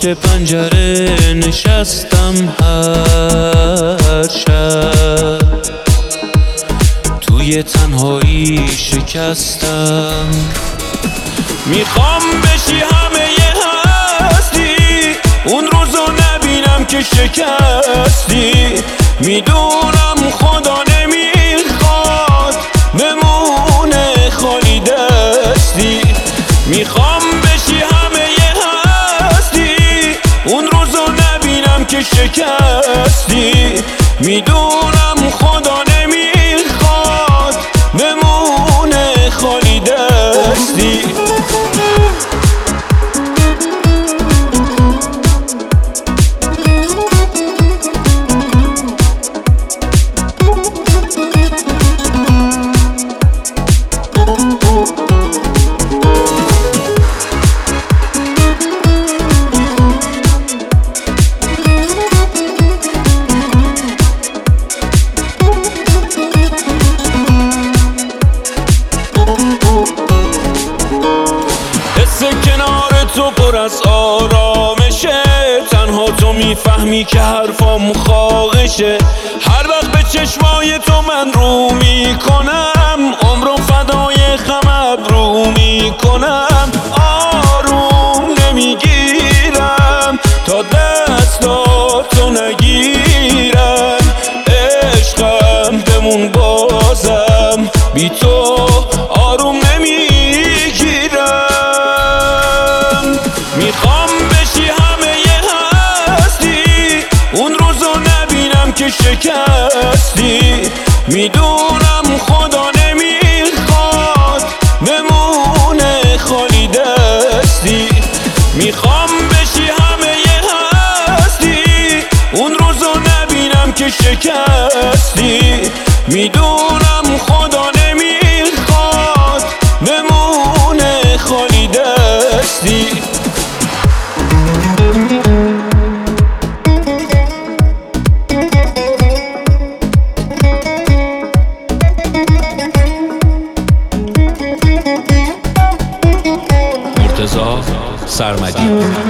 پنجره نشستم هر شب، توی تنهایی شکستم. میخوام بشی همه هستی، اون روزو نبینم که شکستی. میدونم خدا نمیخواد بمونه خالی دستی. میخوام بشی همه هستی، اون روزو نبینم که شکستی. میدونم خدا نمیخواد بمونه خالی دستی. کنار تو پر از آرامشه، تنها تو میفهمی که حرفام خواهشه. هر وقت به چشمای تو من رو میکنم، عمرو فدای خم ابرو میکنم. آروم نمیگیرم تا دستاتو نگیرم. عشقم بمون بازم، بی تو آروم نمیگیرم. میخوام بشی همه هستی، اون روزو نبینم که شکستی. میدونم خدا نمیخواد بمونه خالی دستی. میخوام بشی همه هستی، اون روزو نبینم که شکستی. میدونم خدا نمیخواد بمونه خالی دستی. مرتضی سرمدی.